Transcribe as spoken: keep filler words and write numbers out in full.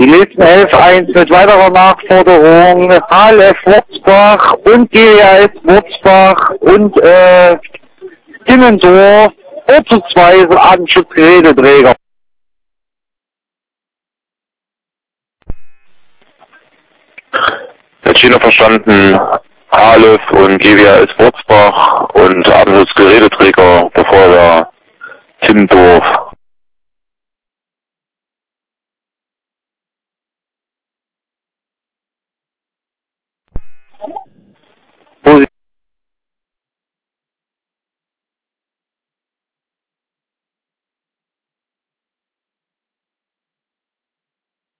Die lesen elf eins mit weiterer Nachforderung H L F Wurzbach und G W S Wurzbach und äh, Timmendorf vorzugsweise Atemschutzgeräteträger. Herr Schiener verstanden, H L F und G W S Wurzbach und Atemschutzgeräteträger bevor der Timmendorf.